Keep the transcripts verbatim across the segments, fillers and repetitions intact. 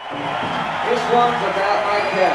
This one's about my cat.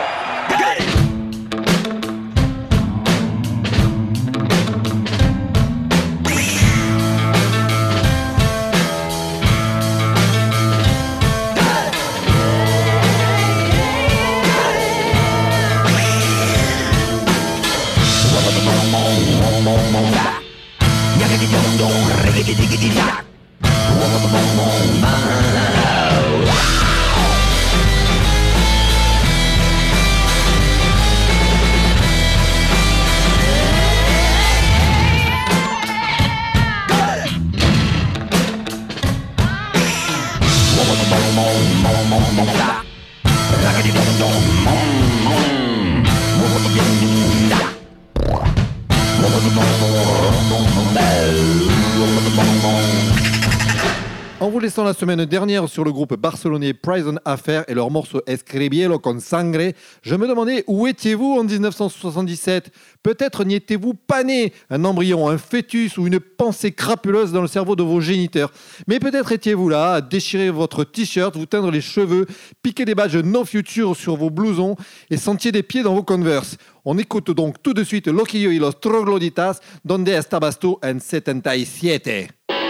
En vous laissant la semaine dernière sur le groupe barcelonais Prison Affair et leur morceau Escribielo con Sangre, je me demandais où étiez-vous en dix-neuf cent soixante-dix-sept. Peut-être n'y étiez-vous pas né, un embryon, un fœtus ou une pensée crapuleuse dans le cerveau de vos géniteurs. Mais peut-être étiez-vous là à déchirer votre t-shirt, vous teindre les cheveux, piquer des badges No Future sur vos blousons et sentiez des pieds dans vos Converse. On écoute donc tout de suite Loquillo y los Trogloditas, Donde estabas tú en setenta y siete.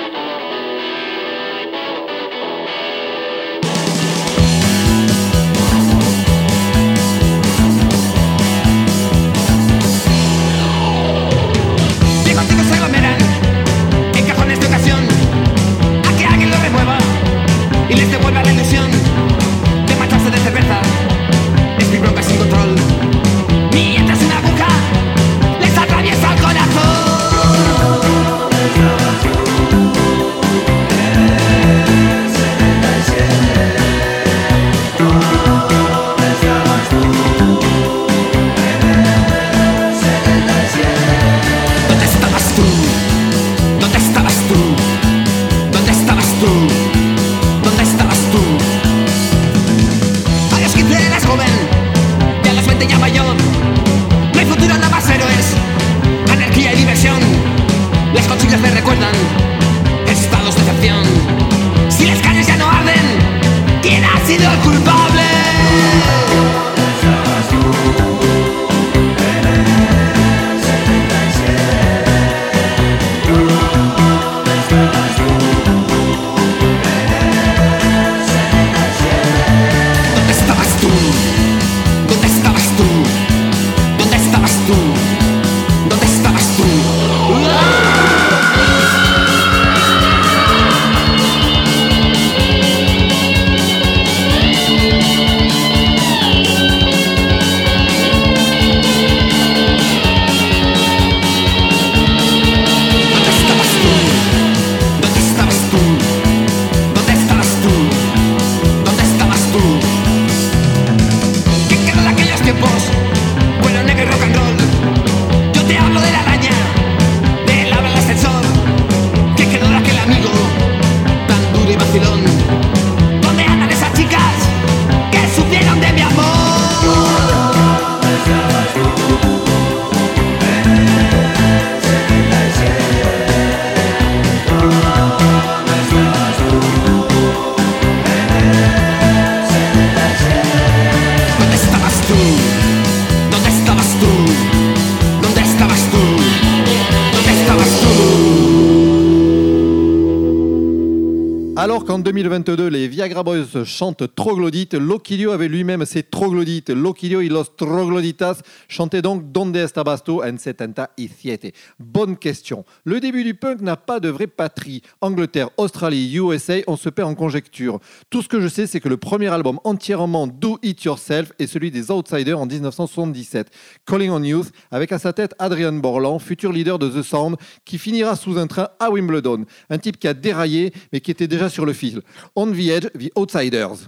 Alors qu'en deux mille vingt-deux, les Viagra Boys chantent troglodytes, Loquillo avait lui-même ses troglodytes. Loquillo y los Trogloditas chantait donc Donde estabas tú en setenta y siete. Bonne question. Le début du punk n'a pas de vraie patrie. Angleterre, Australie, U S A, on se perd en conjecture. Tout ce que je sais, c'est que le premier album entièrement Do It Yourself est celui des Outsiders en dix-neuf cent soixante-dix-sept. Calling on Youth, avec à sa tête Adrian Borland, futur leader de The Sound, qui finira sous un train à Wimbledon. Un type qui a déraillé, mais qui était déjà sur le fil. On the Edge, The Outsiders.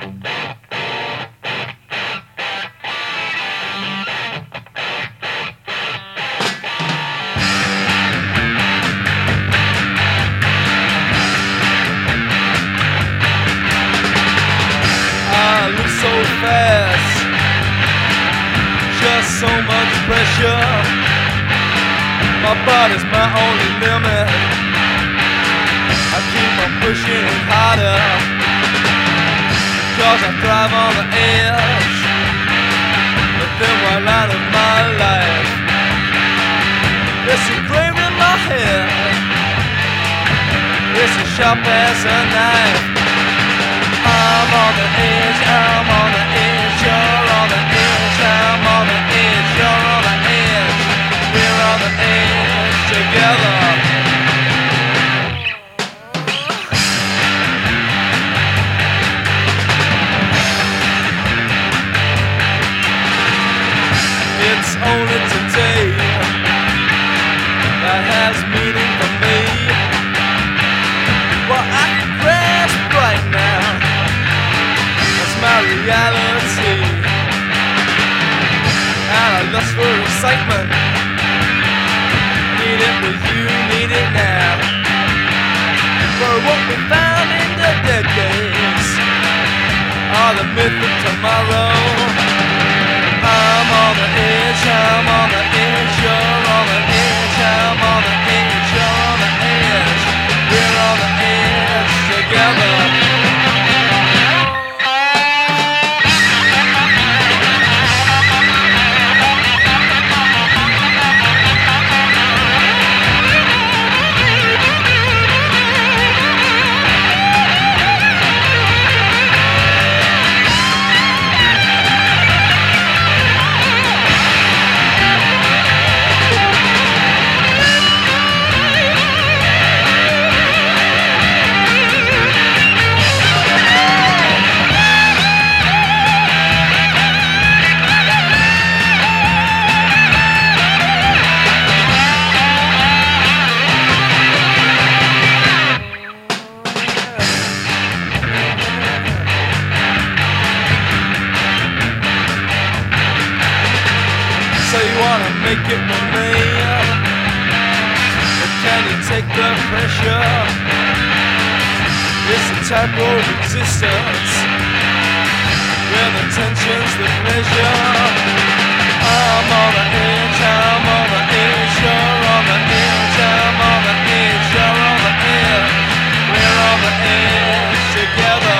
I look so fast, just so much pressure. My body's my only limit. I keep on pushing harder. 'cause I thrive on the edge. But then one out of my life, it's engraved in my head. It's as sharp as a knife. I'm on the edge, I'm on the edge, you're on the edge, I'm on the edge, you're on the edge. We're on the edge together. It's only today that has meaning for me. Well, I can grasp right now, that's my reality. And I lust for excitement, need it with you, need it now. For what we found in the decades are the myth of tomorrow. I'm on the edge, I'm on the edge, you're on the edge, I'm on the edge, you're on the edge. We're on the edge together. Make it for me, but can you take the pressure? It's a type of existence where the tension's the pleasure. I'm on the edge, I'm on the edge, you're on the edge, I'm on the edge, you're on the edge. We're on the edge together.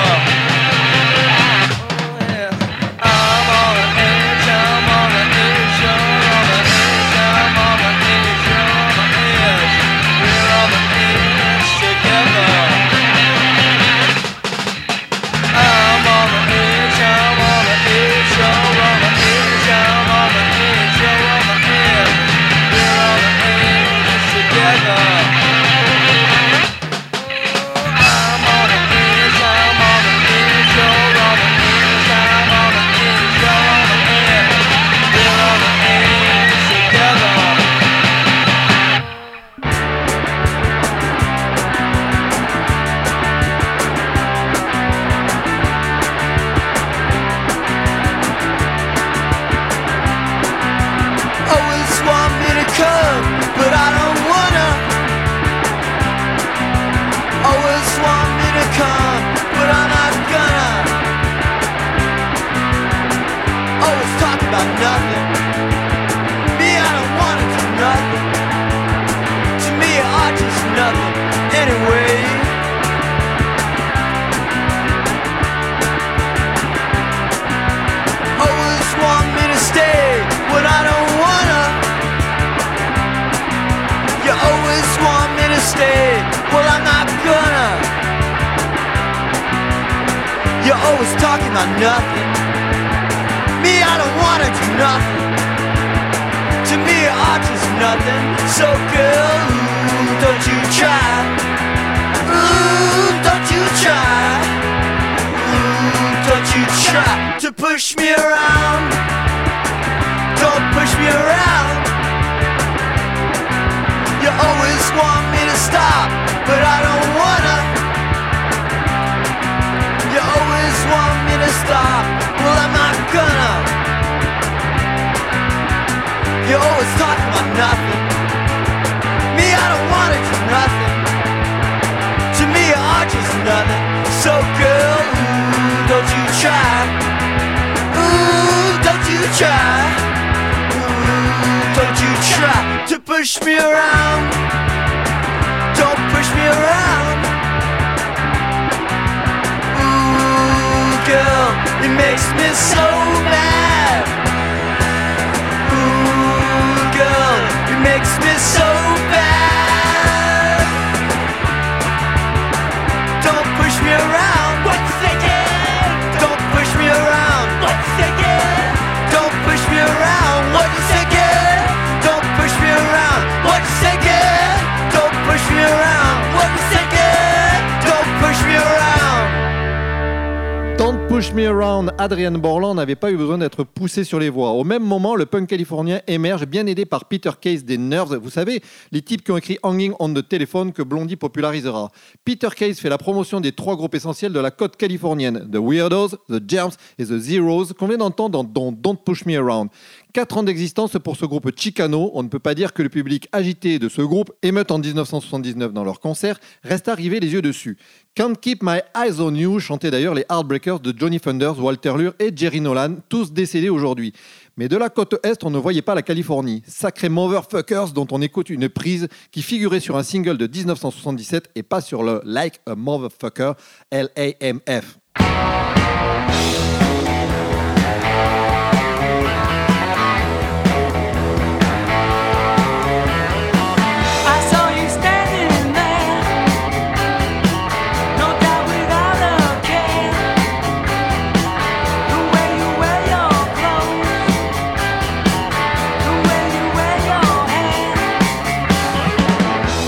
Nothing. Me, I don't wanna do nothing. To me, art is nothing. So girl, ooh, don't you try. Ooh, don't you try. Ooh, don't you try to push me around. Don't push me around. You always want me to stop, but I don't wanna. You always want me to stop, well I'm not gonna. You always talk about nothing. Me, I don't wanna do nothing. To me, art is nothing. So girl, ooh, don't you try. Ooh, don't you try. Ooh, don't you try to push me around. Don't push me around. girl, it makes me so mad. Ooh, girl, it makes me so bad. Don't push me around. What you thinking? Don't push me around. What you thinking? Don't push me around. What you thinking? Don't push me around. What you thinking? Don't push me around. What you thinking? Don't push me around. Don't Push Me Around, Adrian Borland n'avait pas eu besoin d'être poussé sur les voies. Au même moment, le punk californien émerge, bien aidé par Peter Case des Nerves. Vous savez, les types qui ont écrit Hanging on the Telephone que Blondie popularisera. Peter Case fait la promotion des trois groupes essentiels de la côte californienne, The Weirdos, The Germs et The Zeros, qu'on vient d'entendre dans Don't Push Me Around. Quatre ans d'existence pour ce groupe Chicano. On ne peut pas dire que le public agité de ce groupe, émeute en dix-neuf cent soixante-dix-neuf dans leur concert, reste arrivé les yeux dessus. Can't Keep My Eyes on You chantaient d'ailleurs les Heartbreakers de Johnny Thunders, Walter Lure et Jerry Nolan, tous décédés aujourd'hui. Mais de la côte Est, on ne voyait pas la Californie. Sacré Motherfuckers dont on écoute une prise qui figurait sur un single de dix-neuf cent soixante-dix-sept et pas sur le Like a Motherfucker, L A M F.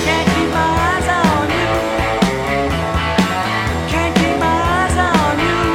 Can't keep my eyes on you.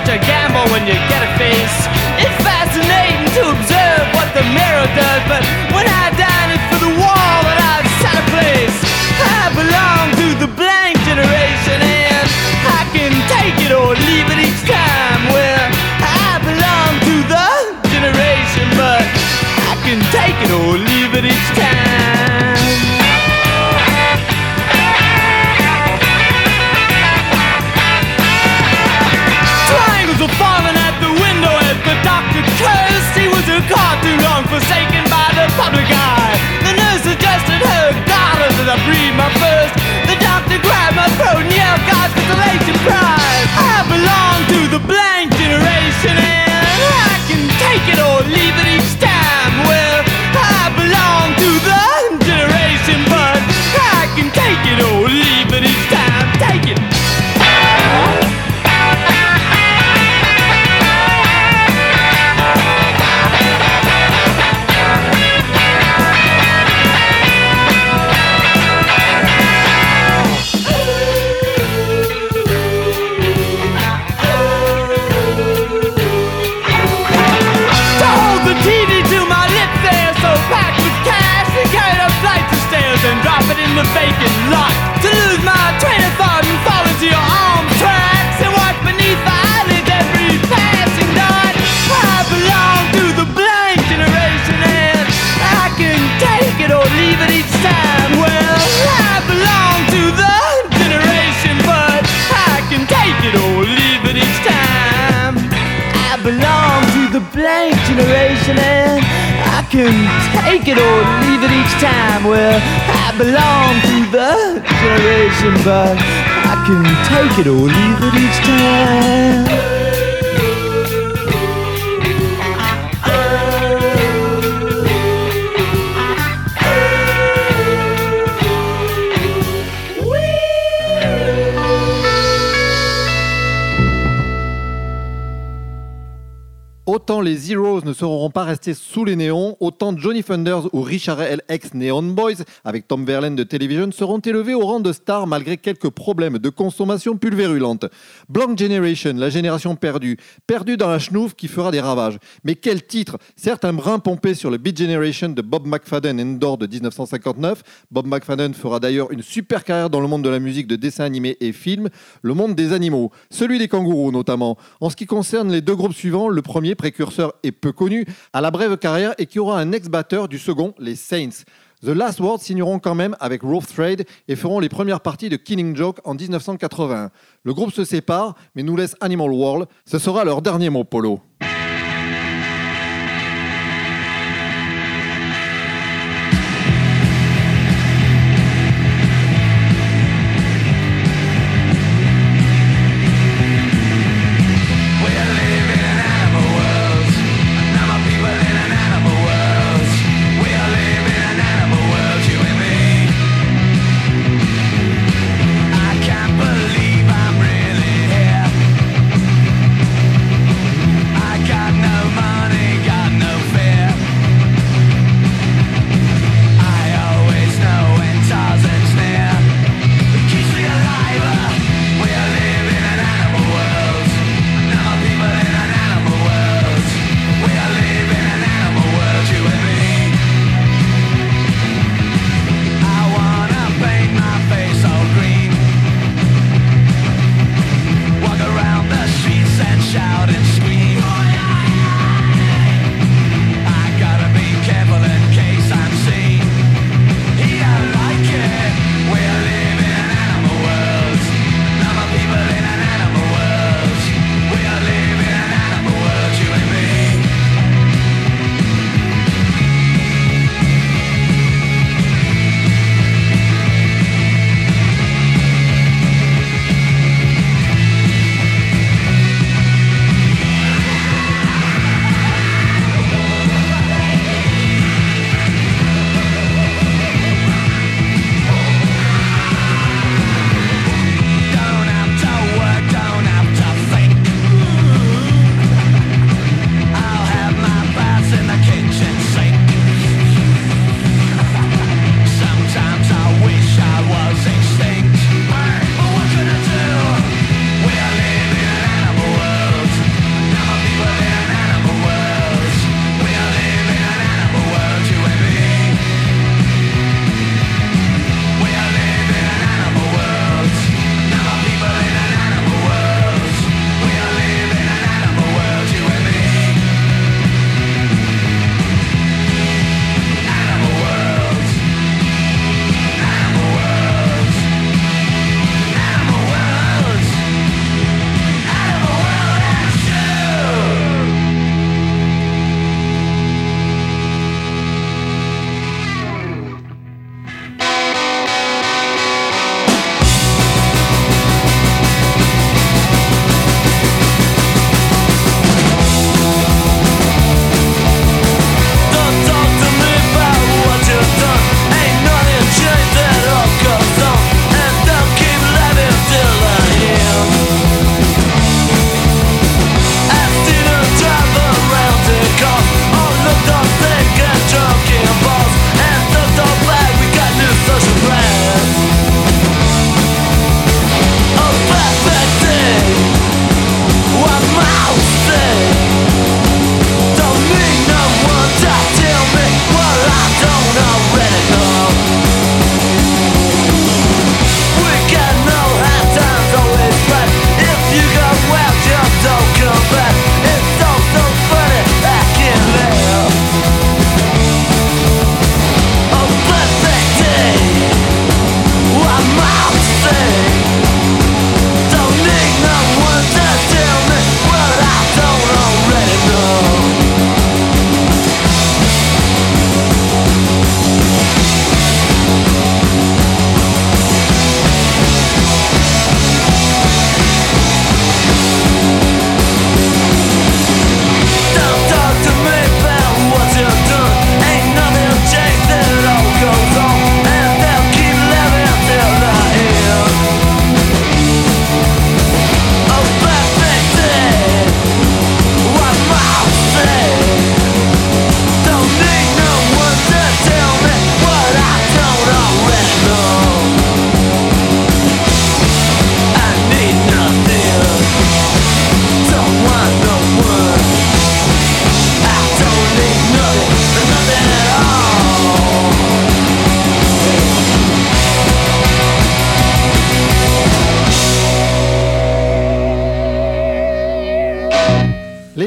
such a gamble when you get a face. It's fascinating to observe what the mirror does, but when I dine it's for the wall that I've set a place. I belong to the blank generation and I can take it or leave it each time. Well, I belong to the generation, but I can take it or leave it each time. Triangles are falling at the window as the doctor cursed. He was a cartoon long forsaken by the public eye. The nurse adjusted her garters as I breathed my first. The doctor grabbed my throat and yelled God's consolation prize. I belong to the blank generation and I can take it or leave it each time. Well, I belong to the generation, but I can take it or leave it each time. Take it. And drop it in the vacant lot. To lose my train of thought and fall into your arms tracks and watch beneath the eyelids every passing dot. I belong to the blank generation and I can take it or leave it each time. Well, I belong to the generation, but I can take it or leave it each time. I belong to the blank generation and I can take it or leave it each time. Well, I belong to the generation, but I can take it or leave it each time. Autant les Heroes ne seront pas restés sous les néons, autant Johnny Thunders ou Richard L. ex Neon Boys, avec Tom Verlaine de Television, seront élevés au rang de stars malgré quelques problèmes de consommation pulvérulente. Blank Generation, la génération perdue, perdue dans la schnouf qui fera des ravages. Mais quel titre! Certes, un brin pompé sur le Beat Generation de Bob McFadden Endor de dix-neuf cent cinquante-neuf. Bob McFadden fera d'ailleurs une super carrière dans le monde de la musique de dessins animés et films, le monde des animaux, celui des kangourous notamment. En ce qui concerne les deux groupes suivants, le premier, précurseur et peu connu, à la brève carrière et qui aura un ex-batteur du second, les Saints. The Last Word signeront quand même avec Rough Trade et feront les premières parties de Killing Joke en dix-neuf cent quatre-vingt-un. Le groupe se sépare, mais nous laisse Animal World. Ce sera leur dernier mot, Polo. I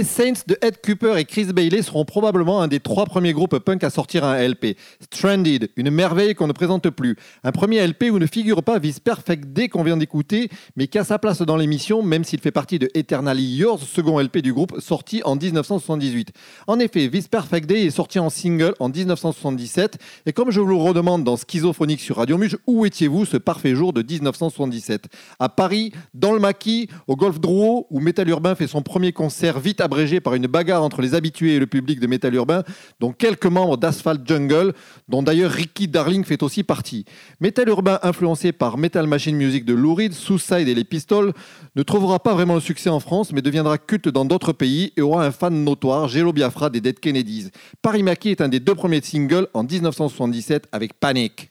Les Saints de Ed Cooper et Chris Bailey seront probablement un des trois premiers groupes punk à sortir un L P. Stranded, une merveille qu'on ne présente plus. Un premier L P où ne figure pas This Perfect Day qu'on vient d'écouter, mais qui a sa place dans l'émission, même s'il fait partie de Eternally Yours, second L P du groupe, sorti en dix-neuf cent soixante-dix-huit. En effet, This Perfect Day est sorti en single en dix-neuf cent soixante-dix-sept, et comme je vous le redemande dans Schizophonique sur Radio Muge, où étiez-vous ce parfait jour de dix-neuf cent soixante-dix-sept? À Paris, dans le Maquis, au Golf Drouot, où Métal Urbain fait son premier concert vite abrégé par une bagarre entre les habitués et le public de Métal Urbain, dont quelques membres d'Asphalt Jungle, dont d'ailleurs Ricky Darling fait aussi partie. Métal Urbain, influencé par Metal Machine Music de Lou Reed, Suicide et les Pistols, ne trouvera pas vraiment le succès en France, mais deviendra culte dans d'autres pays et aura un fan notoire, Jello Biafra des Dead Kennedys. Paris Maquis est un des deux premiers singles en dix-neuf cent soixante-dix-sept avec Panic.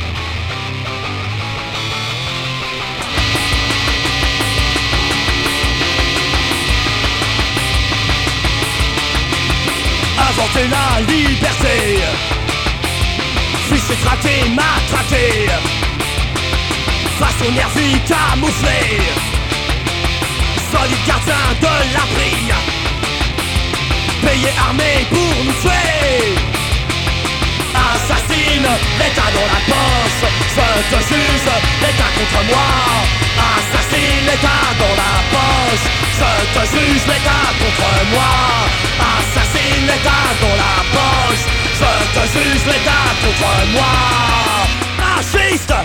Inventer la liberté, fiche éclaté, maltraité, face aux nervis camouflés, solide gardien de l'abri, payé armé pour nous tuer. Assassine, l'État dans la poche, je te juge, l'État contre moi. Assassine, l'État dans la poche, je te juge, l'État contre moi. Assassine, l'État dans la poche, je te juge, l'État contre moi. Fasciste.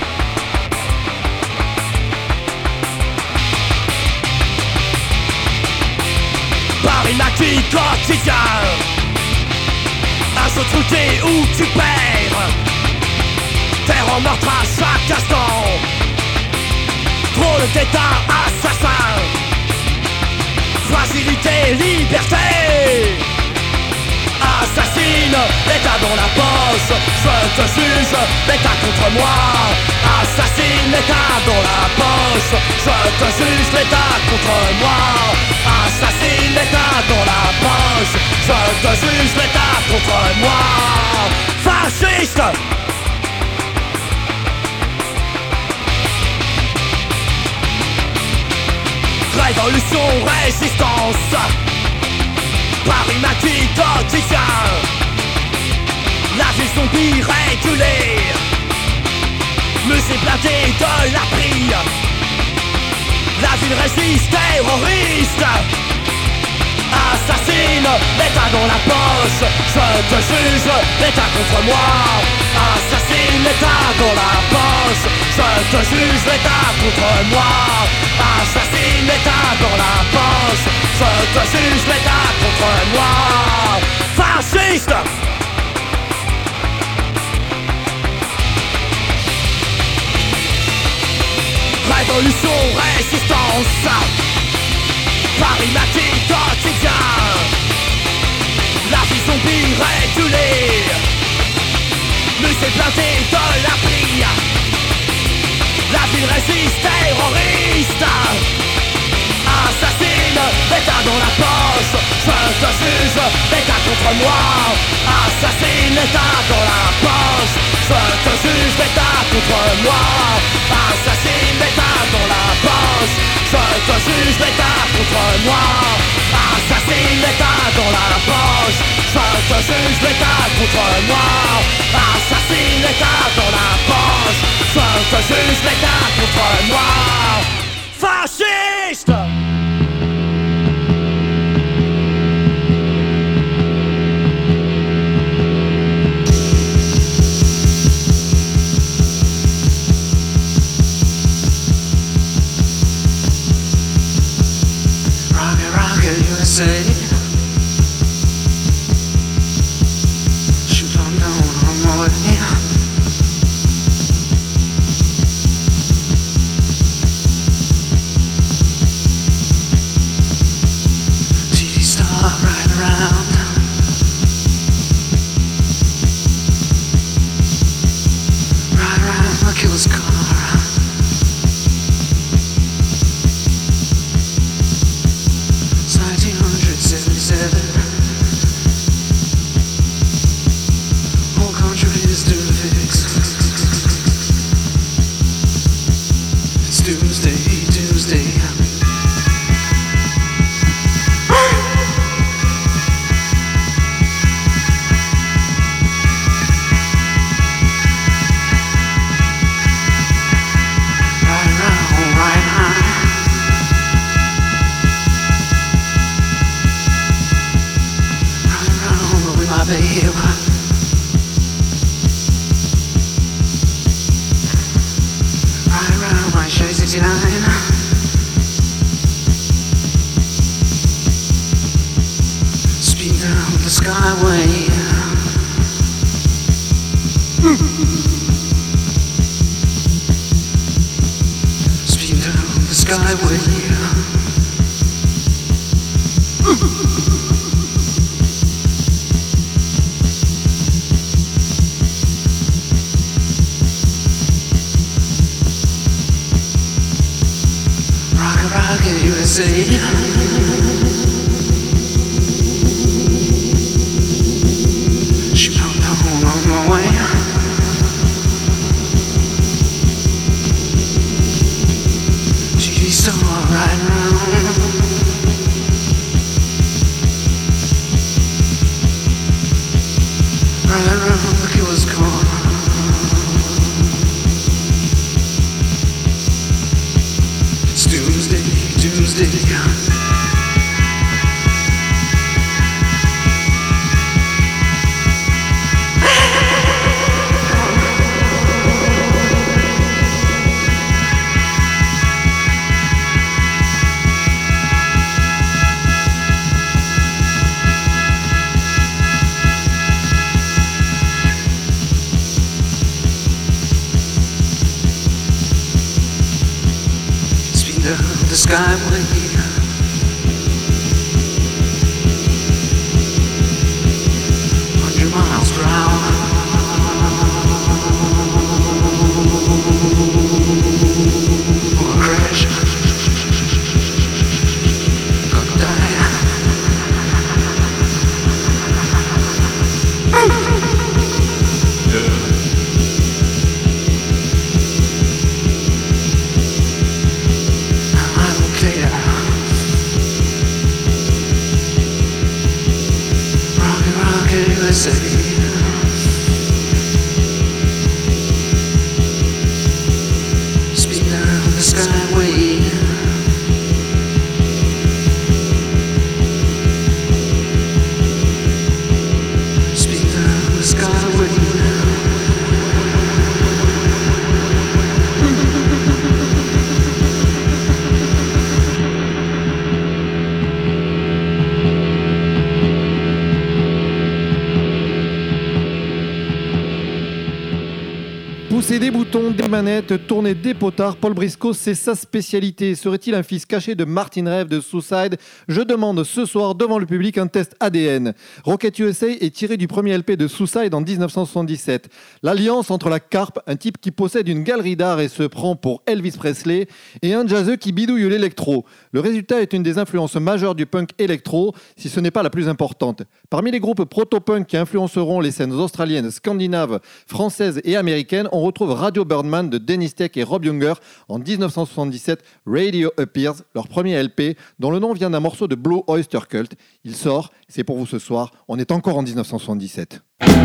Paris Maquis quotidien, un jeu truqué où tu perds, terre en meurtre à chaque instant, drôle d'état assassin, fragilité, liberté. Assassine, l'État dans la poche, je te juge, l'État contre moi. Assassine, l'État dans la poche, je te juge, l'État contre moi. Assassine, l'État dans la poche, je te juge, l'État contre moi. Fasciste. Révolution, résistance, Paris Maquis quotidien, la vie zombie régulée, musée blindé de la prie, la ville résiste, terroriste. Assassine, l'État dans la poche, je te juge, l'État contre moi. Assassine, l'État dans la poche, je te juge, l'État contre moi. Assassine, l'État dans la poche, je te juge, l'État contre moi. Fasciste. Révolution, résistance, Paris Maquis quotidien, la vie zombie régulée, musée blindé de la prie, la ville résiste, terroriste. Assassine, l'État dans la poche, je te juge, l'État contre moi. Assassine, l'État dans la poche, je te juge, l'État contre moi. Assassine, l'État dans la poche, je te juge, l'État contre moi. Assassine, l'État dans la poche, je te juge, l'État contre moi. Assassine, l'État dans la poche, je te juge, l'État contre moi. Fasciste. U S A. Shoot on down on my way. T V star right around. Right around the killer's car. Whole country is due to fix. It's doomsday, doomsday. sixty-nine. Speed down the skyway. Speed down the skyway. Rocket, rocket, U S A. She pumped on on my way. She's still riding around. Riding around the killer's car. It's doomsday, doomsday. The skyway. Hundred miles per hour. Or crash. Gonna die. U S A. Speed down the skyway. Speed down the skyway. Pousser des boutons, des manettes, tourner des potards, Paul Briscoe, c'est sa spécialité. Serait-il un fils caché de Martin Rev de Suicide? Je demande ce soir devant le public un test A D N. Rocket U S A est tiré du premier L P de Suicide en dix-neuf cent soixante-dix-sept. L'alliance entre la carpe, un type qui possède une galerie d'art et se prend pour Elvis Presley, et un jazzeux qui bidouille l'électro. Le résultat est une des influences majeures du punk électro, si ce n'est pas la plus importante. Parmi les groupes proto-punk qui influenceront les scènes australiennes, scandinaves, françaises et américaines, on retrouve Radio Birdman de Dennis Tech et Rob Younger en dix-neuf cent soixante-dix-sept, Radio Appears, leur premier L P, dont le nom vient d'un morceau de Blue Oyster Cult. Il sort, c'est pour vous ce soir, on est encore en dix-neuf cent soixante-dix-sept.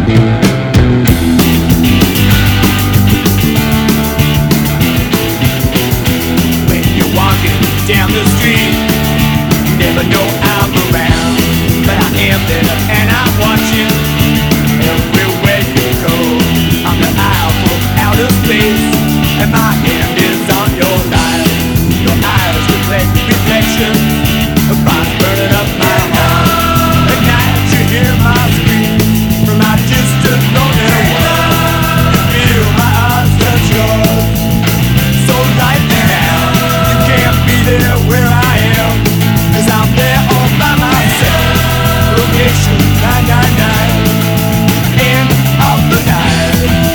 When you're walking down the street, you never know I'm around, but I am there and I watch you everywhere you go. I'm the eye from outer space, and my hand is on your life. Your eyes reflect reflections of fire burning up my heart. At night you hear my scream from my distant lonely world. You feel my eyes touch yours, so light me now. You can't be there where I am, 'cause I'm there all by myself. Location nine nine nine, end of the night.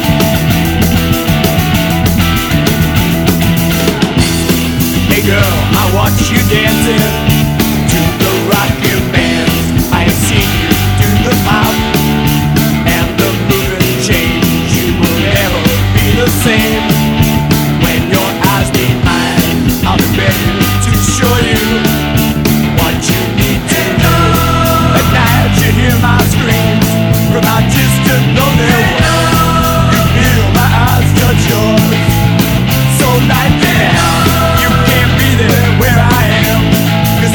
Hey girl, I watch you dancing to the rockin' bands. I have seen you do the pop and the moving change. You will never be the same when your eyes meet mine. I'll be ready to show you what you need to know. At night you hear my screams from my distant lonely world. You feel my eyes touch yours, so light me down. You can't be there where I am, 'cause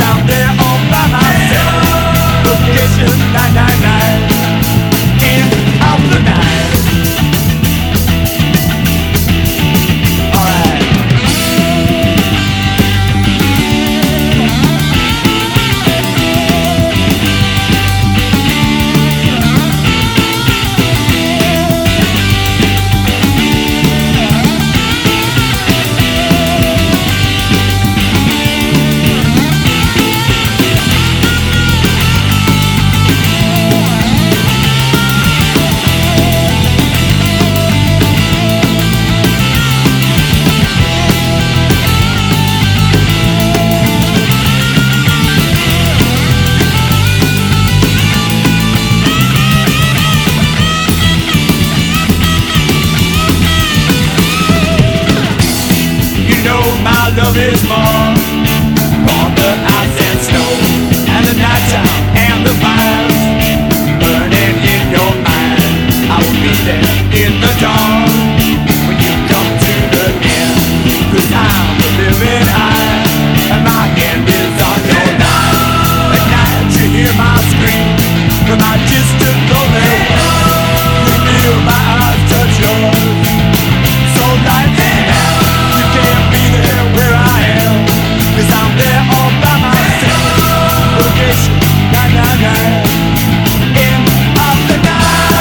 know my love is more. For the ice and snow, and the nighttime, and the fires burning in your mind. I will be there in the dawn when you come to the end. Cause I'm the living eye, and my hand is on your knife. At night you hear my scream from my distant lonely world. You feel my eyes touch yours. So lightly now, you can't be there where I am. Cause I'm there all by myself. Location nine nine nine. End of the night.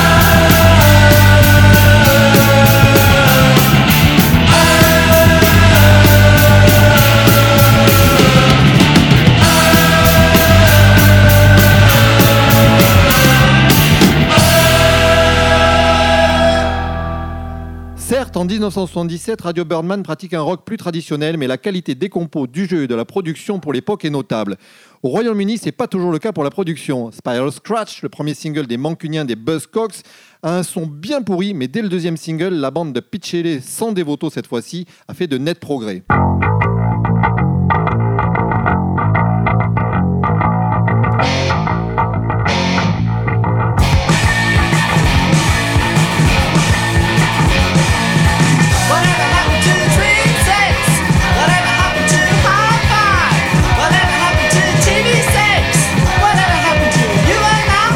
Certes, en dix-neuf cent soixante-dix-sept, Radio Birdman pratique un rock plus traditionnel, mais la qualité des compos, du jeu et de la production pour l'époque est notable. Au Royaume-Uni, c'est pas toujours le cas pour la production. Spiral Scratch, le premier single des Mancuniens des Buzzcocks, a un son bien pourri, mais dès le deuxième single, la bande de Pitch Haley, sans Devoto cette fois-ci, a fait de nets progrès. Whatever happened to Dream Sex? Whatever happened to High Five? Whatever happened to T V Sex? Whatever happened to you and I?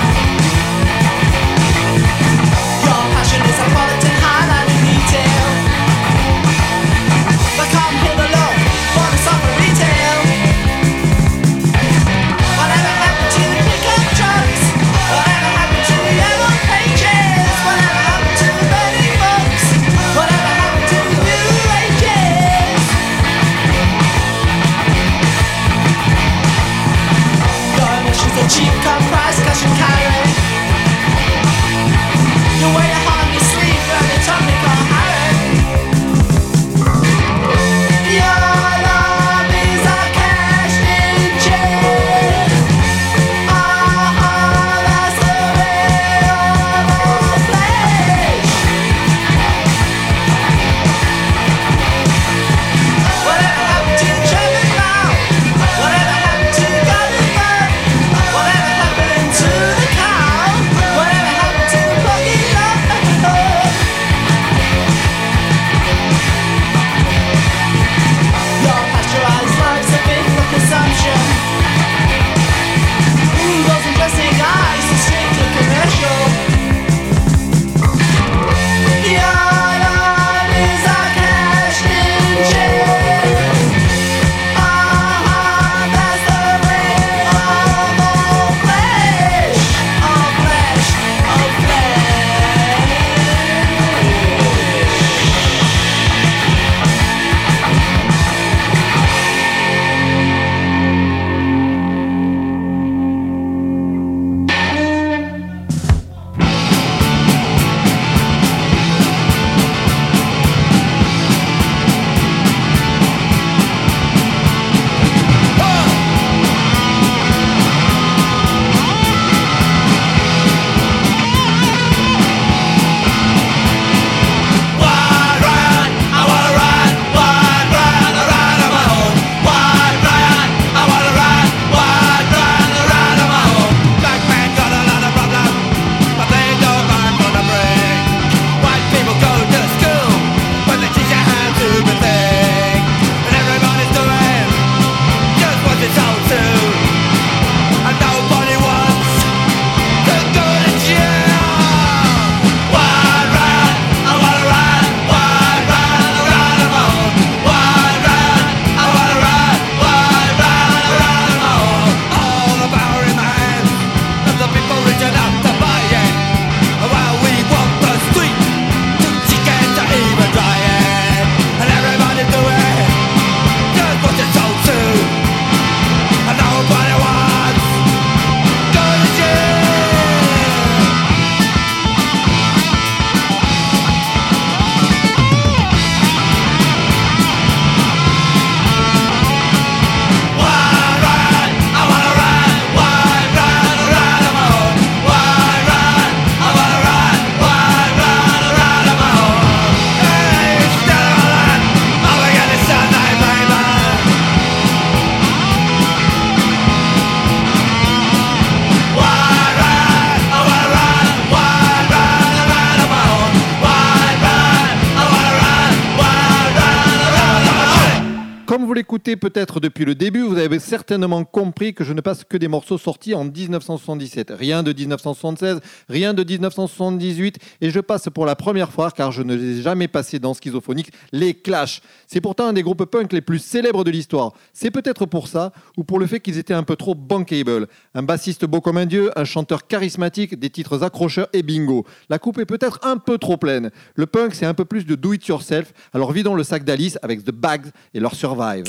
Your passion is a quality highlight in detail. Comme vous l'écoutez peut-être depuis le début, vous avez certainement compris que je ne passe que des morceaux sortis en dix-neuf cent soixante-dix-sept. Rien de dix-neuf cent soixante-seize, rien de dix-neuf cent soixante-dix-huit. Et je passe pour la première fois, car je ne les ai jamais passés dans Schizophonique, les Clash. C'est pourtant un des groupes punk les plus célèbres de l'histoire. C'est peut-être pour ça, ou pour le fait qu'ils étaient un peu trop bankable. Un bassiste beau comme un dieu, un chanteur charismatique, des titres accrocheurs et bingo. La coupe est peut-être un peu trop pleine. Le punk, c'est un peu plus de do-it-yourself. Alors vidons le sac d'Alice avec The Bags et leur Survive.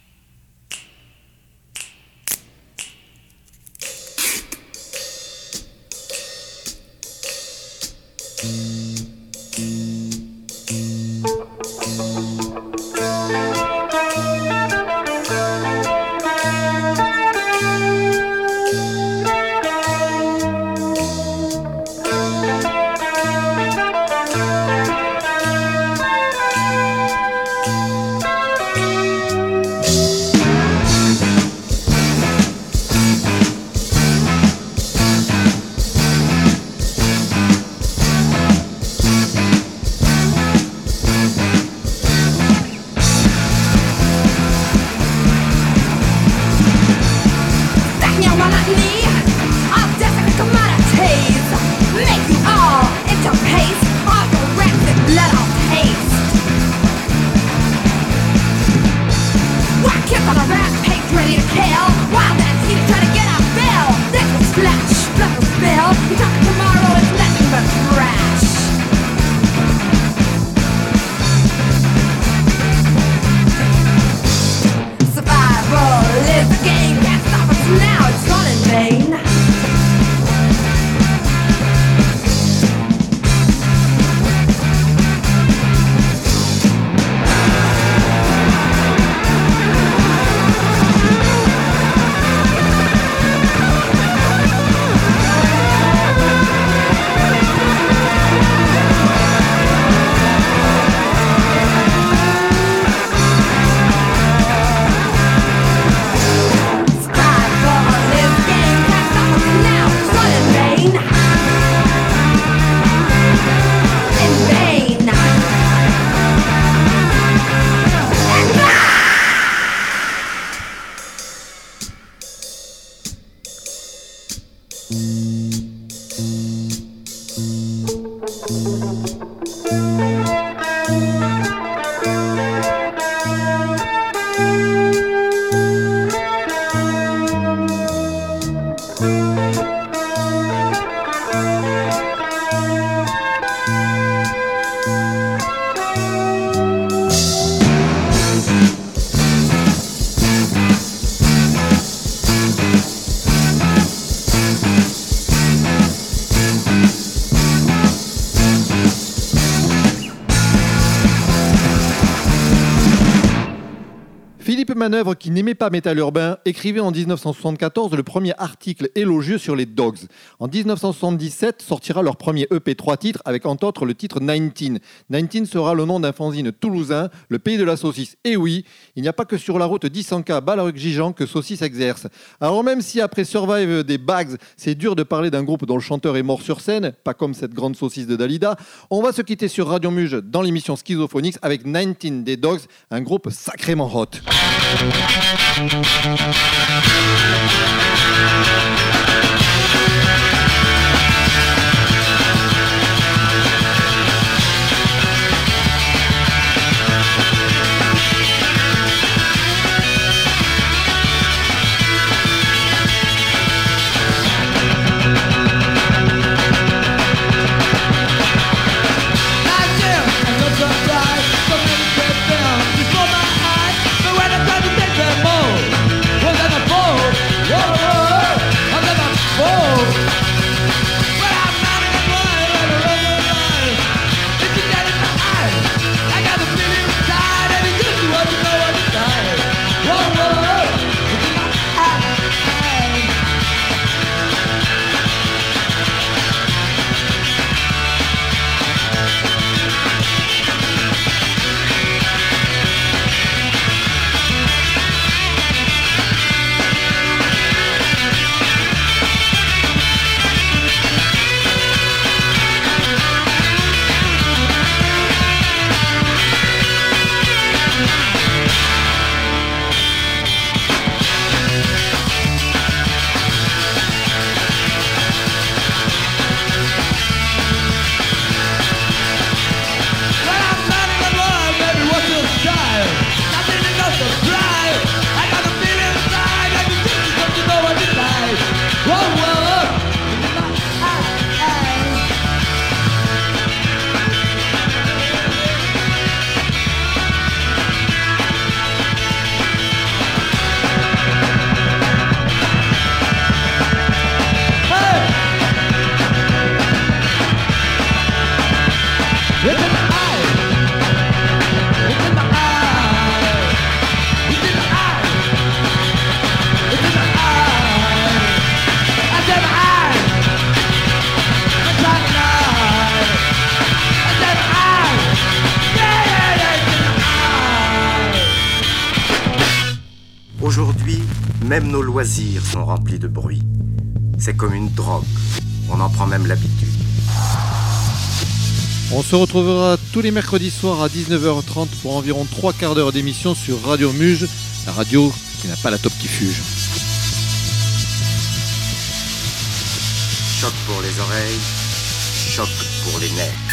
Manœuvre, qui n'aimait pas Métal Urbain, écrivait en dix-neuf cent soixante-quatorze le premier article élogieux sur les Dogs. En dix-neuf cent soixante-dix-sept sortira leur premier E P trois titres, avec entre autres le titre dix-neuf. dix-neuf sera le nom d'un fanzine toulousain, le pays de la saucisse. Et oui, il n'y a pas que sur la route dix cents K Ballaruc-Gijan que Saucisse exerce. Alors même si après Survive des Bags, c'est dur de parler d'un groupe dont le chanteur est mort sur scène, pas comme cette grande saucisse de Dalida, on va se quitter sur Radio Muge dans l'émission Schizophonique avec dix-neuf des Dogs, un groupe sacrément hot. Before my eyes, but when I tried to take them all, was on the floor. Whoa, whoa, Ici, même nos loisirs sont remplis de bruit. C'est comme une drogue. On en prend même l'habitude. On se retrouvera tous les mercredis soirs à dix-neuf heures trente pour environ trois quarts d'heure d'émission sur Radio Muge, la radio qui n'a pas la top qui fuge. Choc pour les oreilles, choc pour les nerfs.